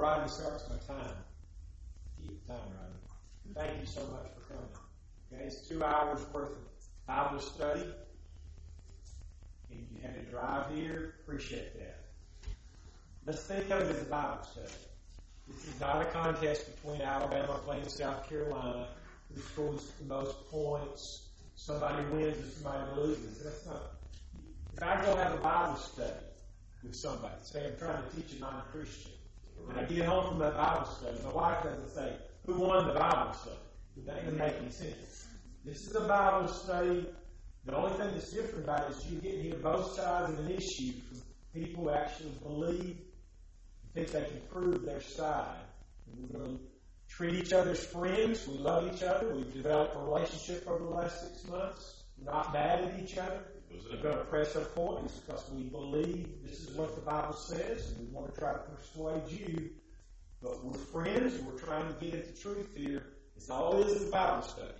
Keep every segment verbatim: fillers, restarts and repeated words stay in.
Rodney starts my time. Keep the time, Rodney. Thank you so much for coming. Okay, it's two hours worth of Bible study. And you had to drive here. Appreciate that. Let's think of it as a Bible study. This is not a contest between Alabama playing South Carolina. Who scores the most points? Somebody wins and somebody loses. That's not. If I go have a Bible study with somebody, say I'm trying to teach a non-Christian, and I get home from that Bible study, my wife doesn't say, "Who won the Bible study?" That doesn't make any sense. This is a Bible study. The only thing that's different about it is you get to hear both sides of an issue from people who actually believe and think they can prove their side. And we're going to treat each other as friends. We love each other. We've developed a relationship over the last six months. We're not mad at each other. We're going to press our points because we believe this is what the Bible says, and we want to try to persuade you. But we're friends. We're trying to get at the truth here. It's all it is is a Bible study.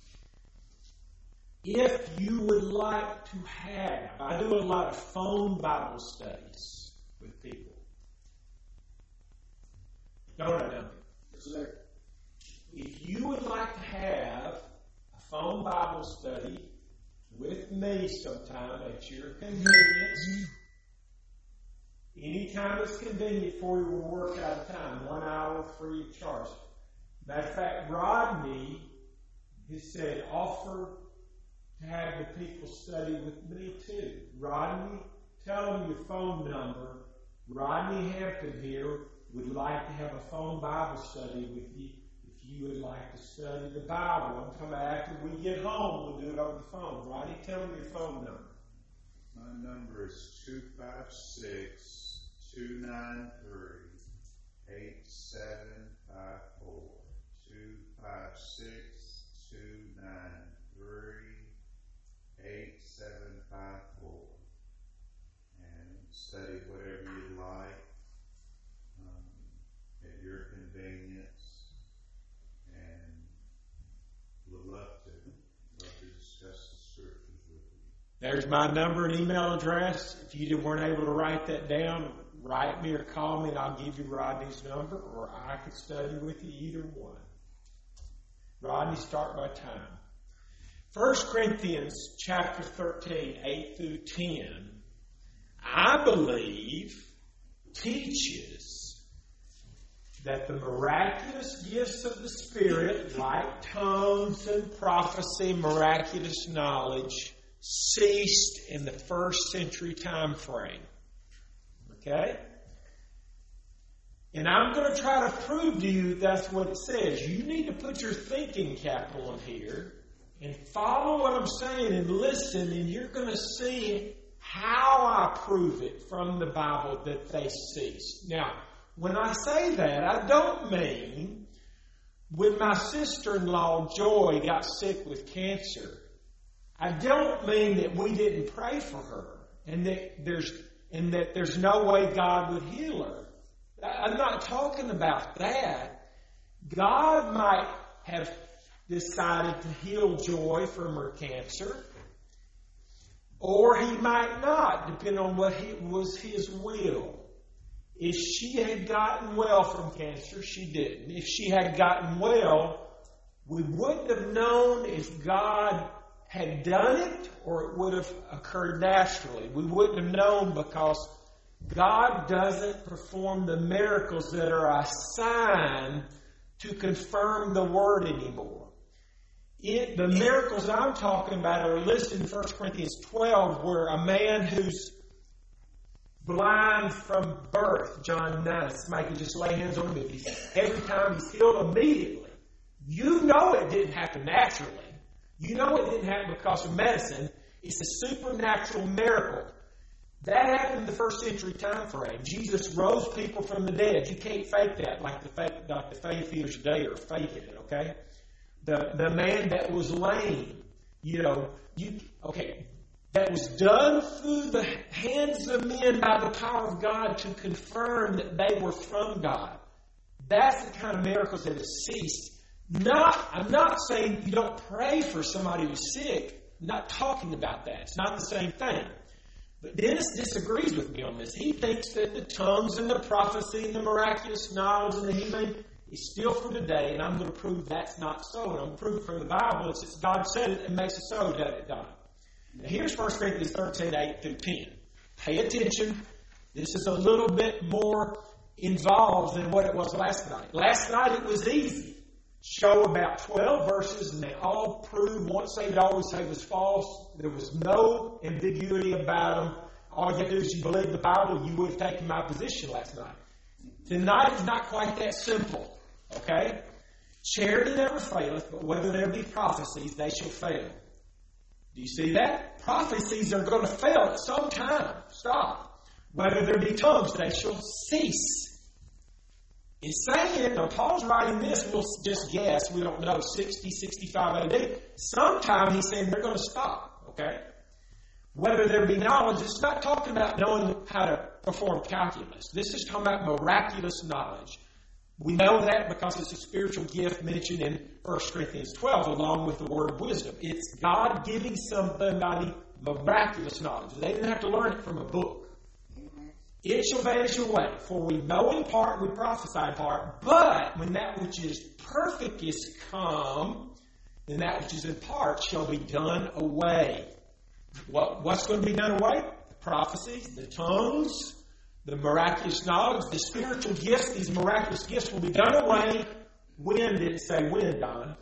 If you would like to have, I do a lot of phone Bible studies with people. Don't I know? If you would like to have a phone Bible study with me sometime at your convenience, anytime it's convenient for you, we'll work out a time, one hour free of charge. Matter of fact, Rodney has said, offer to have the people study with me too. Rodney, tell them your phone number. Rodney Hampton here would like to have a phone Bible study with you if you would like to study the Bible. I'm talking about after we get home, we'll do it over the phone. Rodney, tell them your phone number. My number is two five six, two nine three, eight seven five four. two five six, two nine three, eight seven five four. And study whatever you like um, at your convenience. And we'd love to, love to discuss the scriptures with you. There's my number and email address. If you weren't able to write that down, write me or call me and I'll give you Rodney's number, or I could study with you, either one. Rodney, start my time. First Corinthians chapter thirteen, eight through ten, I believe, teaches that the miraculous gifts of the Spirit, like tongues and prophecy, miraculous knowledge, ceased in the first century time frame. Okay? And I'm going to try to prove to you that's what it says. You need to put your thinking cap on here and follow what I'm saying and listen, and you're going to see how I prove it from the Bible that they ceased. Now, when I say that, I don't mean when my sister-in-law Joy got sick with cancer, I don't mean that we didn't pray for her and that there's and that there's no way God would heal her. I'm not talking about that. God might have decided to heal Joy from her cancer, or he might not, depending on what he, was his will. If she had gotten well from cancer, she didn't. If she had gotten well, we wouldn't have known if God had done it or it would have occurred naturally. We wouldn't have known because God doesn't perform the miracles that are a sign to confirm the word anymore. It, the miracles I'm talking about are listed in First Corinthians twelve, where a man who's blind from birth, John nine, somebody can just lay hands on him. Every time he's healed immediately. You know it didn't happen naturally. You know it didn't happen because of medicine. It's a supernatural miracle. That happened in the first century time frame. Jesus rose people from the dead. You can't fake that like the faith, like the faith healers today are faking it, okay? The the man that was lame, you know, you okay, that was done through the hands of men by the power of God to confirm that they were from God. That's the kind of miracles that have ceased. Not, I'm not saying you don't pray for somebody who's sick. I'm not talking about that. It's not the same thing. But Dennis disagrees with me on this. He thinks that the tongues and the prophecy and the miraculous knowledge and the healing is still for today, and I'm going to prove that's not so. And I'm going to prove it from the Bible. It's just God said it and makes it so, doesn't it, Don? Now here's First Corinthians thirteen, eight through ten. Pay attention. This is a little bit more involved than what it was last night. Last night it was easy. Show about twelve verses, and they all prove once saved, always saved was false. There was no ambiguity about them. All you have to do is you believe the Bible, you would have taken my position last night. Tonight is not quite that simple. Okay? Charity never faileth, but whether there be prophecies, they shall fail. Do you see that? Prophecies are going to fail at some time. Stop. Whether there be tongues, they shall cease. It's saying, now Paul's writing this, we'll just guess, we don't know, sixty, sixty-five A D. Sometime he's saying they're going to stop, okay? Whether there be knowledge, it's not talking about knowing how to perform calculus. This is talking about miraculous knowledge. We know that because it's a spiritual gift mentioned in First Corinthians twelve, along with the word of wisdom. It's God giving somebody miraculous knowledge. They didn't have to learn it from a book. It shall vanish away, for we know in part, we prophesy in part, but when that which is perfect is come, then that which is in part shall be done away. What, what's going to be done away? The prophecies, the tongues, the miraculous knowledge, the spiritual gifts. These miraculous gifts will be done away. When did it say when, Don?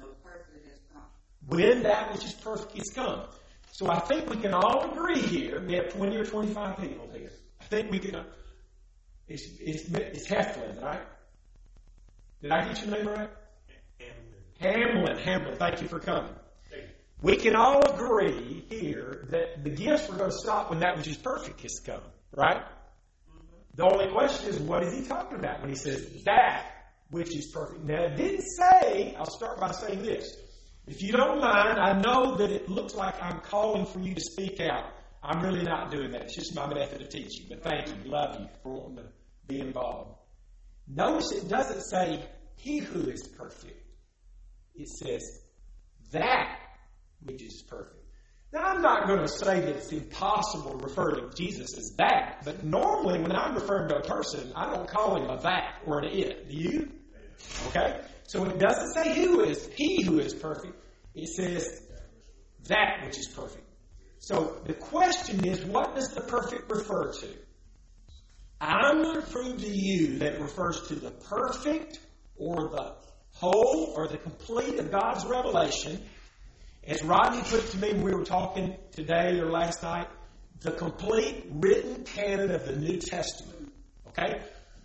When that which is perfect is come. So I think we can all agree here. We have twenty or twenty-five people here. I think we can. Uh, it's, it's, it's Heflin, right? Did I get your name right? Hamlin. Hamlin. Hamlin. Thank you for coming. We can all agree here that the gifts were going to stop when that which is perfect has come, right? The only question is, what is he talking about when he says that which is perfect? Now, it didn't say, I'll start by saying this. If you don't mind, I know that it looks like I'm calling for you to speak out. I'm really not doing that. It's just my method of teaching. But thank you. Love you for wanting to be involved. Notice it doesn't say he who is perfect. It says that which is perfect. Now, I'm not going to say that it's impossible to refer to Jesus as that. But normally when I'm referring to a person, I don't call him a that or an it. Do you? Okay? So it doesn't say who is he who is perfect. It says that which is perfect. So the question is, what does the perfect refer to? I'm going to prove to you that it refers to the perfect or the whole or the complete of God's revelation. As Rodney put it to me when we were talking today or last night, the complete written canon of the New Testament. Okay?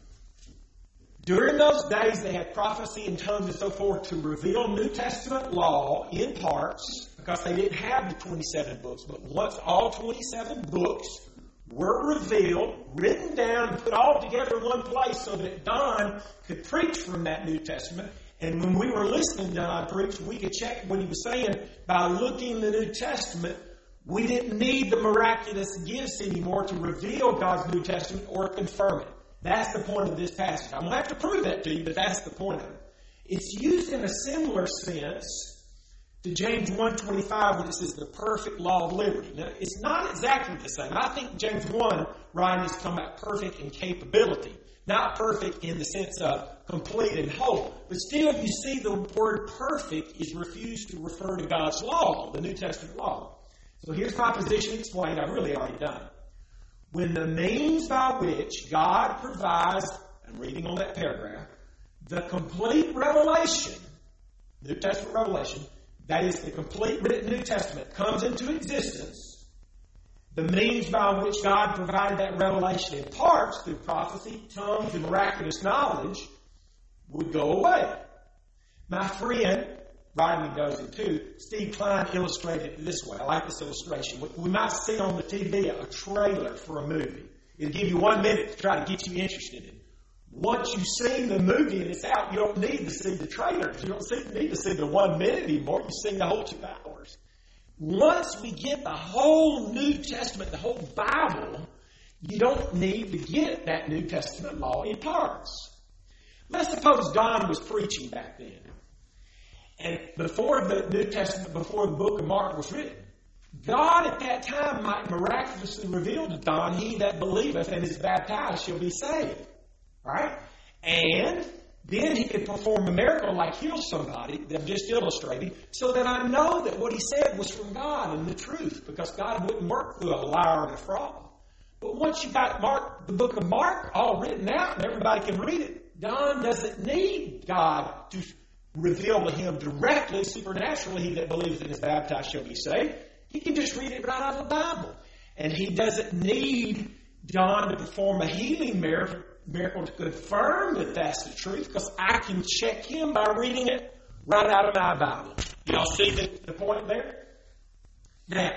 During those days, they had prophecy and tongues and so forth to reveal New Testament law in parts, because they didn't have the twenty-seven books. But once all twenty-seven books were revealed, written down, and put all together in one place so that Don could preach from that New Testament. And when we were listening to Don preach, we could check what he was saying by looking in the New Testament. We didn't need the miraculous gifts anymore to reveal God's New Testament or confirm it. That's the point of this passage. I'm going to have to prove that to you, but that's the point of it. It's used in a similar sense to James one twenty-five when it says the perfect law of liberty. Now, it's not exactly the same. I think James one, Ryan, is talking about perfect in capability. Not perfect in the sense of complete and whole. But still, you see the word perfect is refused to refer to God's law, the New Testament law. So here's my position explained. I've really already done it. When the means by which God provides, I'm reading on that paragraph, the complete revelation, New Testament revelation, that is the complete written New Testament, comes into existence, the means by which God provided that revelation in parts through prophecy, tongues, and miraculous knowledge would go away. My friend, Rodney does it too, Steve Klein illustrated it this way. I like this illustration. We might see on the T V a trailer for a movie. It'll give you one minute to try to get you interested in it. Once you've seen the movie and it's out, you don't need to see the trailer. You don't see, need to see the one minute anymore. You've seen the whole two hours. Once we get the whole New Testament, the whole Bible, you don't need to get that New Testament law in parts. Let's suppose Don was preaching back then. And before the New Testament, before the book of Mark was written, God at that time might miraculously reveal to Don, he that believeth and is baptized shall be saved. Right? And then he could perform a miracle like heal somebody that I'm just illustrating, so that I know that what he said was from God and the truth, because God wouldn't work through a liar and a fraud. But once you got Mark, the book of Mark all written out and everybody can read it, Don doesn't need God to reveal to him directly, supernaturally, he that believes and is baptized shall be saved. He can just read it right out of the Bible. And he doesn't need John to perform a healing miracle, miracle to confirm that that's the truth, because I can check him by reading it right out of my Bible. Y'all see the, the point there? Now,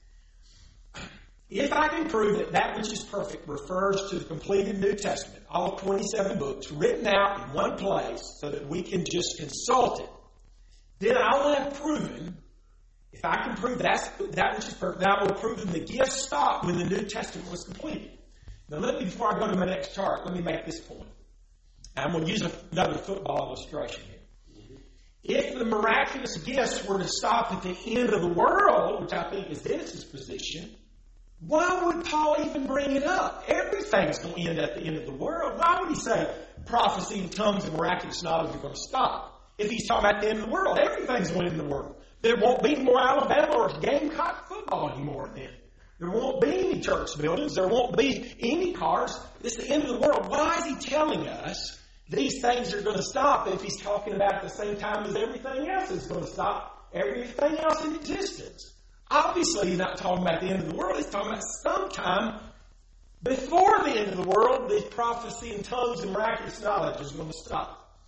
if I can prove that that which is perfect refers to the completed New Testament, all twenty-seven books, written out in one place so that we can just consult it, then I will have proven, if I can prove that's, that which is perfect, then I will have proven the gifts stopped when the New Testament was completed. Now, let me, before I go to my next chart, let me make this point. I'm going to use another football illustration here. If the miraculous gifts were to stop at the end of the world, which I think is Dennis's position, why would Paul even bring it up? Everything's going to end at the end of the world. Why would he say prophecy and tongues and miraculous knowledge are going to stop? If he's talking about the end of the world, everything's going to end in the world. There won't be more Alabama or Gamecock football anymore then. There won't be any church buildings. There won't be any cars. It's the end of the world. Why is he telling us these things are going to stop if he's talking about at the same time as everything else is going to stop, everything else in existence? Obviously, he's not talking about the end of the world. He's talking about sometime before the end of the world, the prophecy and tongues and miraculous knowledge is going to stop.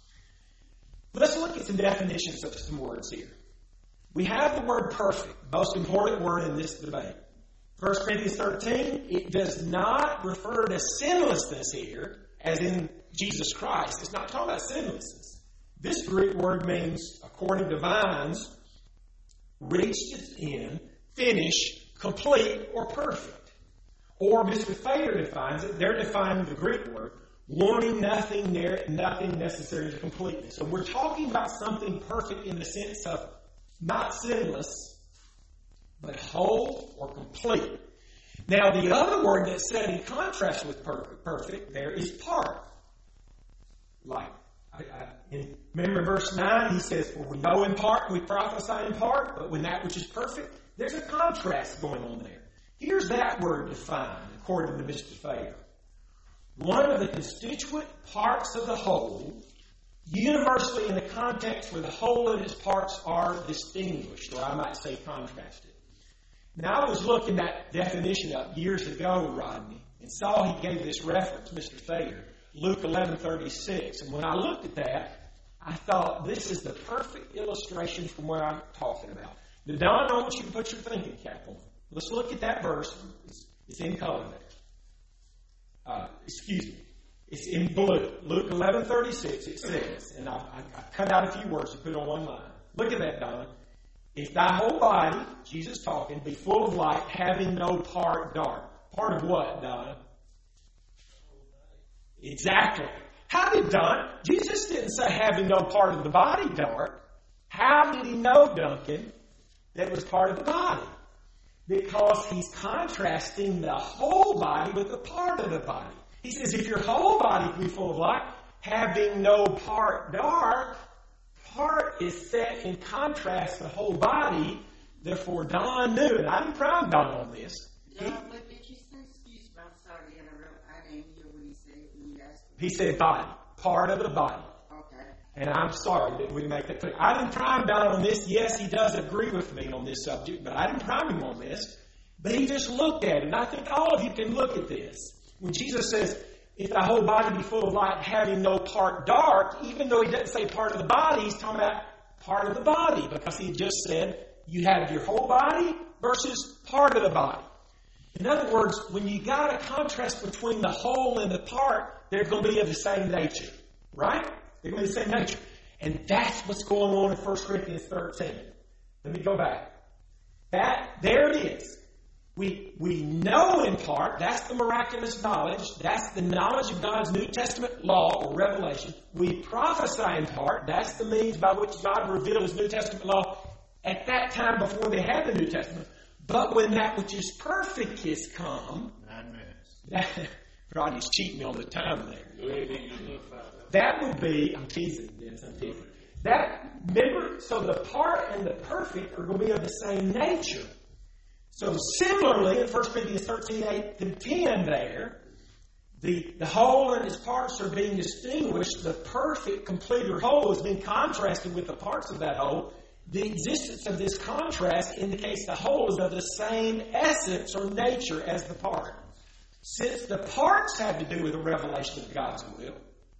But let's look at some definitions of some words here. We have the word perfect, most important word in this debate. First Corinthians thirteen, it does not refer to sinlessness here, as in Jesus Christ. It's not talking about sinlessness. This Greek word means, according to Vines, reached its end, finished, complete, or perfect. Or Mister Thayer defines it, they're defining the Greek word, wanting nothing near, nothing necessary to completeness. So we're talking about something perfect in the sense of not sinless, but whole or complete. Now, the other word that's said in contrast with perfect, perfect there is part. Like, I, I, in, remember verse nine, he says, for we know in part, we prophesy in part, but when that which is perfect, there's a contrast going on there. Here's that word defined, according to Mister Thayer. One of the constituent parts of the whole, universally in the context where the whole and its parts are distinguished, or I might say contrasted. Now, I was looking that definition up years ago, Rodney, and saw he gave this reference, Mister Thayer, Luke eleven thirty-six. And when I looked at that, I thought, this is the perfect illustration from where I'm talking about. Now, Don, I want you to put your thinking cap on. Let's look at that verse. It's, it's in color there. Uh, excuse me. It's in blue. Luke eleven thirty-six, it says, and I, I, I cut out a few words to put on one line. Look at that, Don. If thy whole body, Jesus talking, be full of light, having no part dark. Part of what, Don? Exactly. How did Don? Jesus didn't say having no part of the body dark. How did he know, Duncan, that it was part of the body? Because he's contrasting the whole body with the part of the body. He says, if your whole body be full of light, having no part dark, part is set in contrast to the whole body. Therefore, Don knew, and I didn't prime Don on this. John, what did you say? Excuse me, I'm sorry to interrupt. I didn't hear what he said when you asked me. He said body, part of the body. Okay. And I'm sorry that we make that clear. I didn't prime Don on this. Yes, he does agree with me on this subject, but I didn't prime him on this. But he just looked at it, and I think all of you can look at this. When Jesus says, if the whole body be full of light, having no part dark, even though he doesn't say part of the body, he's talking about part of the body, because he just said you have your whole body versus part of the body. In other words, when you got a contrast between the whole and the part, they're going to be of the same nature, right? They're going to be the same nature. And that's what's going on in First Corinthians thirteen. Let me go back. That, there it is. We, we know in part, that's the miraculous knowledge, that's the knowledge of God's New Testament law or revelation. We prophesy in part, that's the means by which God revealed His New Testament law at that time before they had the New Testament. But when that which is perfect is come, Nine minutes. that, Rodney's cheating me on the time there. That would be, I'm teasing this, I'm teasing. That, remember, so the part and the perfect are going to be of the same nature. So similarly, in First Corinthians thirteen, eight and ten there, the, the whole and its parts are being distinguished. The perfect, complete, or whole is being contrasted with the parts of that whole. The existence of this contrast indicates the whole is of the same essence or nature as the part. Since the parts have to do with the revelation of God's will,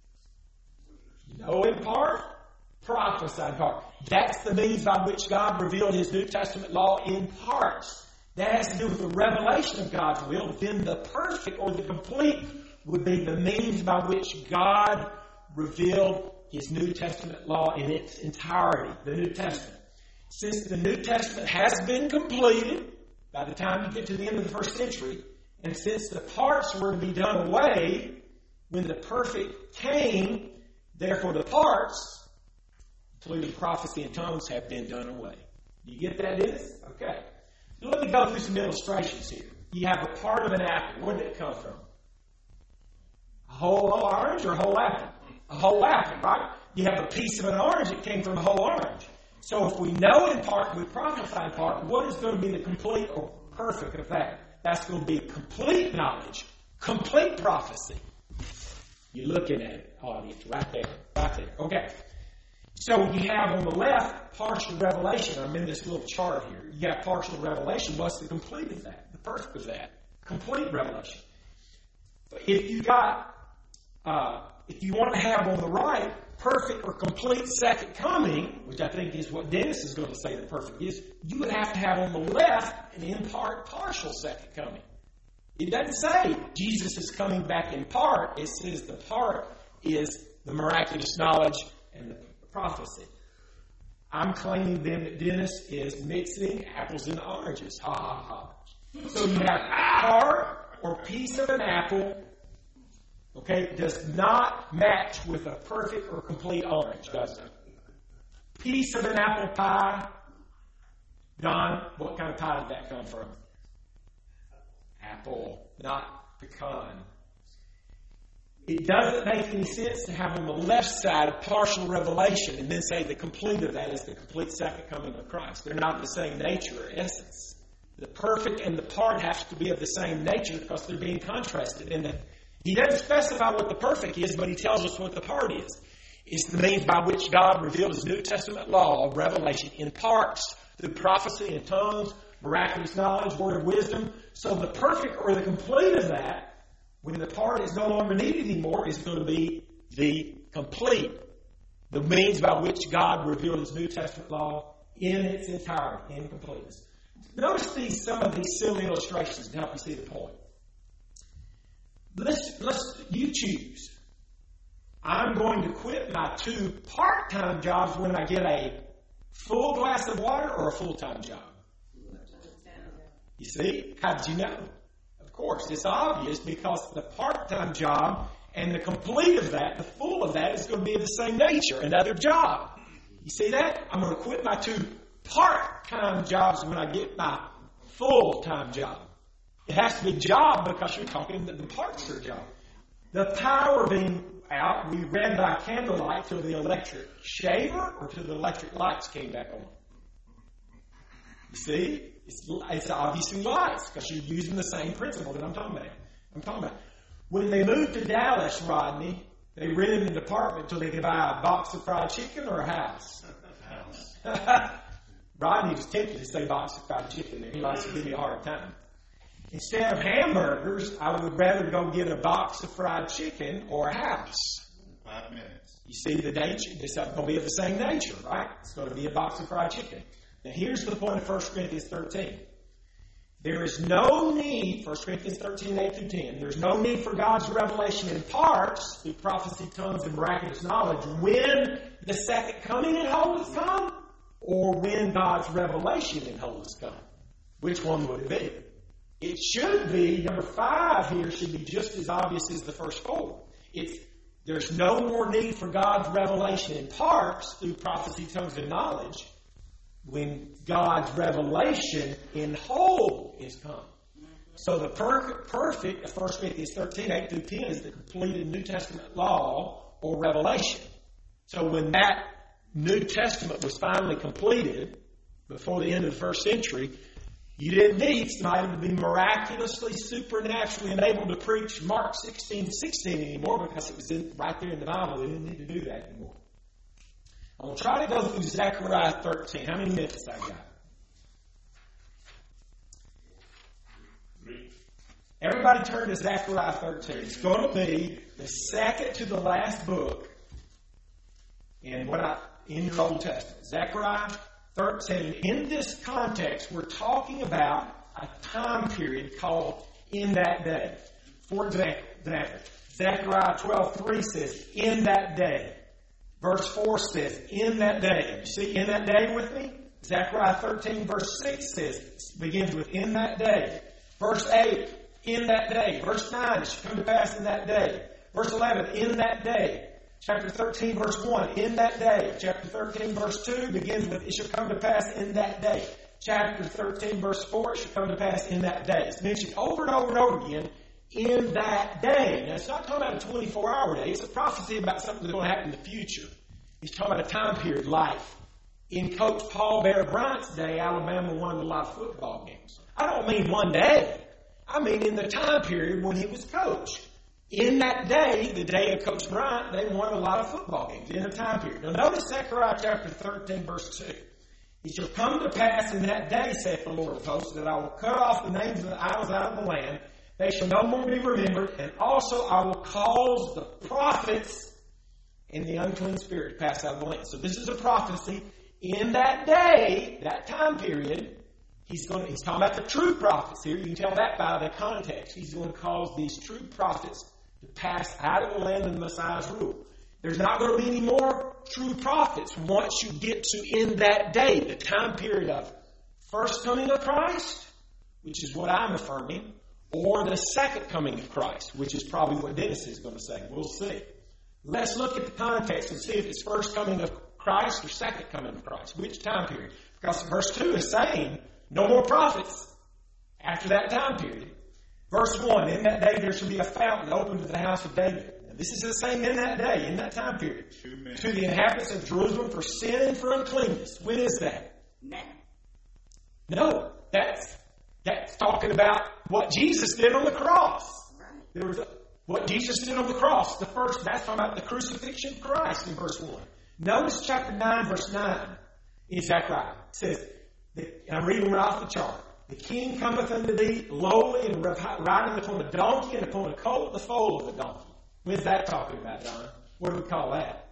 know in part, prophesy in part. That's the means by which God revealed His New Testament law in parts. That has to do with the revelation of God's will. Then the perfect or the complete would be the means by which God revealed His New Testament law in its entirety, the New Testament. Since the New Testament has been completed by the time you get to the end of the first century, and since the parts were to be done away when the perfect came, therefore the parts, including prophecy and tongues, have been done away. Do you get that, Dennis? Okay. So let me go through some illustrations here. You have a part of an apple. Where did it come from? A whole orange or a whole apple? A whole apple, right? You have a piece of an orange. It came from a whole orange. So if we know in part, we prophesy in part, what is going to be the complete or perfect of that? That's going to be complete knowledge, complete prophecy. You're looking at it, audience, right there, right there. Okay. So you have on the left partial revelation. I'm in this little chart here. You got partial revelation. What's the complete of that? The perfect of that? Complete revelation. If you got, uh, if you want to have on the right perfect or complete second coming, which I think is what Dennis is going to say the perfect is, you would have to have on the left an in part partial second coming. It doesn't say Jesus is coming back in part. It says the part is the miraculous knowledge and the prophecy. I'm claiming then that Dennis is mixing apples and oranges. Ha ha ha. So you have part or piece of an apple, okay, does not match with a perfect or complete orange, does it? Piece of an apple pie. Don, what kind of pie did that come from? Apple, not pecan. It doesn't make any sense to have on the left side a partial revelation and then say the complete of that is the complete second coming of Christ. They're not the same nature or essence. The perfect and the part have to be of the same nature because they're being contrasted. And the, he doesn't specify what the perfect is, but he tells us what the part is. It's the means by which God revealed His New Testament law of revelation in parts through prophecy and tongues, miraculous knowledge, word of wisdom. So the perfect or the complete of that, when the part is no longer needed anymore, is going to be the complete. The means by which God revealed His New Testament law in its entirety, in completeness. Notice these, some of these silly illustrations to help you see the point. Let's, let's, you choose. I'm going to quit my two part-time jobs when I get a full glass of water or a full-time job. You see? How did you know? Of course, it's obvious because the part-time job and the complete of that, the full of that, is going to be of the same nature, another job. You see that? I'm going to quit my two part-time jobs when I get my full-time job. It has to be job because you're talking that the parts are job. The power being out, we ran by candlelight till the electric shaver or till the electric lights came back on. You see? It's, it's obviously lights because you're using the same principle that I'm talking about. I'm talking about. When they moved to Dallas, Rodney, they rented an apartment till they could buy a box of fried chicken or a house. house. Rodney was tempted to say box of fried chicken there. He likes to give me a hard time. Instead of hamburgers, I would rather go get a box of fried chicken or a house. Five minutes. You see the nature? It's going to be of the same nature, right? It's going to be a box of fried chicken. Now here's the point of First Corinthians thirteen. There is no need, First Corinthians thirteen, eight through ten, there's no need for God's revelation in parts, through prophecy, tongues, and miraculous knowledge, when the second coming in whole has come, or when God's revelation in whole has come. Which one would it be? It should be, number five here should be just as obvious as the first four. It's, there's no more need for God's revelation in parts, through prophecy, tongues, and knowledge, when God's revelation in whole is come. So the per- perfect of First Corinthians thirteen, eight through ten is the completed New Testament law or revelation. So when that New Testament was finally completed before the end of the first century, you didn't need somebody to be miraculously, supernaturally enabled to preach Mark sixteen sixteen anymore, because it was in, right there in the Bible. They didn't need to do that anymore. I'm going to try to go through Zechariah thirteen. How many minutes I got? Everybody turn to Zechariah thirteen. It's going to be the second to the last book in what I in your Old Testament. Zechariah thirteen. In this context, we're talking about a time period called "in that day." For example, Zechariah twelve three says, "In that day." Verse four says, "In that day." You see "in that day" with me? Zechariah thirteen verse six says, begins with "in that day." Verse eight, "In that day." Verse nine, "It shall come to pass in that day." Verse eleven, "In that day." Chapter thirteen verse one, "In that day." Chapter thirteen verse two begins with, "It shall come to pass in that day." Chapter thirteen verse four, "It shall come to pass in that day." It's mentioned over and over and over again, "in that day." Now, it's not talking about a twenty-four hour day. It's a prophecy about something that's going to happen in the future. He's talking about a time period, life. In Coach Paul Bear Bryant's day, Alabama won a lot of football games. I don't mean one day. I mean in the time period when he was coach. In that day, the day of Coach Bryant, they won a lot of football games in a time period. Now notice Zechariah chapter thirteen, verse two. "It shall come to pass in that day, saith the Lord of hosts, that I will cut off the names of the idols out of the land. They shall no more be remembered, and also I will cause the prophets and the unclean spirit to pass out of the land." So this is a prophecy. In that day, that time period, he's going to, he's talking about the true prophets here. You can tell that by the context. He's going to cause these true prophets to pass out of the land of the Messiah's rule. There's not going to be any more true prophets once you get to "in that day," the time period of first coming of Christ, which is what I'm affirming, or the second coming of Christ, which is probably what Dennis is going to say. We'll see. Let's look at the context and see if it's first coming of Christ or second coming of Christ. Which time period? Because verse two is saying no more prophets after that time period. Verse one, "In that day there shall be a fountain opened to the house of David." Now, this is the same "in that day," in that time period. "To the inhabitants of Jerusalem for sin and for uncleanness." When is that? Now. No, that's that's talking about what Jesus did on the cross. Right. There was a, what Jesus did on the cross. The first, that's talking about the crucifixion of Christ in verse one. Notice chapter nine, verse nine in Zechariah. It says, and I'm reading right off the chart. "The king cometh unto thee lowly and riding upon a donkey and upon a colt, the foal of the donkey." When's that talking about, Don? What do we call that?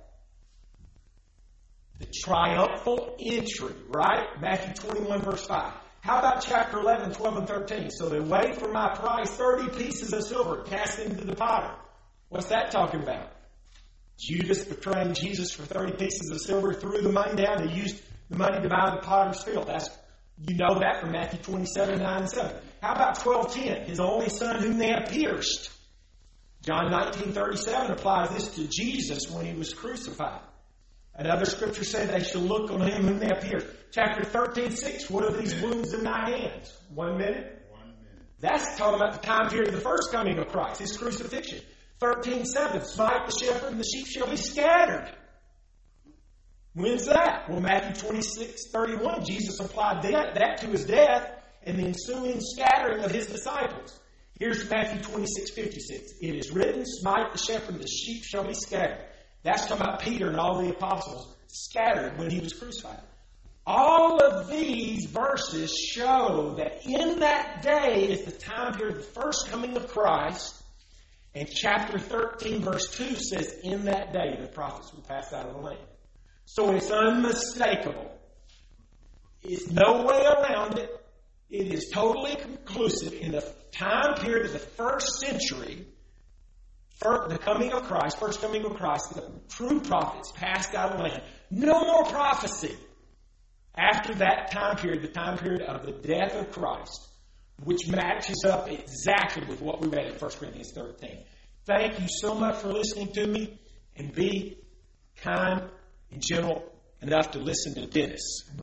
The triumphal entry, right? Matthew twenty-one, verse five. How about chapter eleven, twelve, and thirteen? "So they weighed for my price thirty pieces of silver, cast into the potter." What's that talking about? Judas betraying Jesus for thirty pieces of silver, threw the money down, and used the money to buy the potter's field. That's, you know that from Matthew twenty-seven, nine, and seven. How about twelve ten? "His only son whom they have pierced." John nineteen, thirty-seven applies this to Jesus when he was crucified. Another scripture said they shall look on him whom they have pierced. Chapter thirteen, six, "What are these wounds in thy hands?" One minute. One minute. That's talking about the time period of the first coming of Christ, his crucifixion. thirteen, seven, "Smite the shepherd and the sheep shall be scattered." When's that? Well, Matthew twenty-six, thirty-one, Jesus applied that, that to his death and the ensuing scattering of his disciples. Here's Matthew twenty-six, fifty-six. "It is written, smite the shepherd and the sheep shall be scattered." That's talking about Peter and all the apostles scattered when he was crucified. All of these verses show that in that day is the time period of the first coming of Christ. And chapter thirteen, verse two says, "In that day the prophets will pass out of the land." So it's unmistakable. There's no way around it. It is totally conclusive. In the time period of the first century, for the coming of Christ, first coming of Christ, the true prophets passed out of the land. No more prophecy after that time period, the time period of the death of Christ, which matches up exactly with what we read in First Corinthians thirteen. Thank you so much for listening to me, and be kind and gentle enough to listen to Dennis.